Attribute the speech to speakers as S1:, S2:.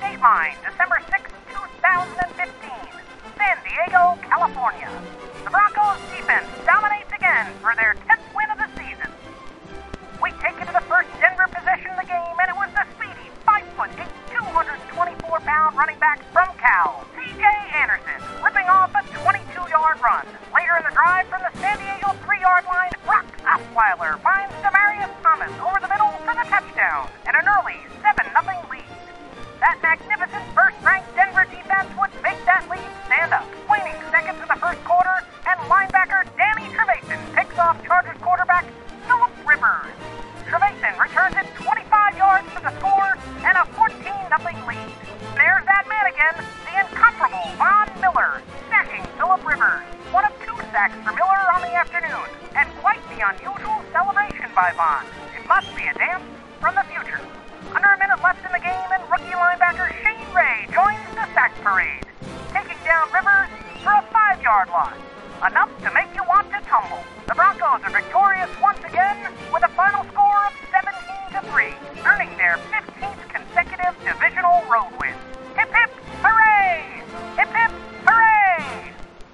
S1: Dateline, December 6, 2015, San Diego, California. The Broncos defense dominates again for their 10th win of the season. We take you to the first Denver possession of the game, and it was the speedy 5'8", 224-pound running back from Cal, C.J. Anderson, ripping off a 22-yard run. Later in the drive from the San Diego 3-yard line, Brock Osweiler finds Demarius Thomas over the middle for the touchdown, and an early 7-0 lead. That magnificent first-ranked Denver defense would make that lead stand up. Waning seconds in the first quarter, and linebacker Danny Trevathan picks off Chargers quarterback Philip Rivers. Trevathan returns it 25 yards for the score and a 14-0 lead. There's that man again, the incomparable Von Miller, sacking Philip Rivers. One of 2 sacks for Miller on the afternoon, and quite the unusual celebration by Von. It must be a dance from the future. Under a minute left in the game, and rookie linebacker Shane Ray joins the sack parade, taking down Rivers for a 5-yard loss. Enough to make you want to tumble. The Broncos are victorious once again with a final score of 17-3, earning their 15th consecutive divisional road win.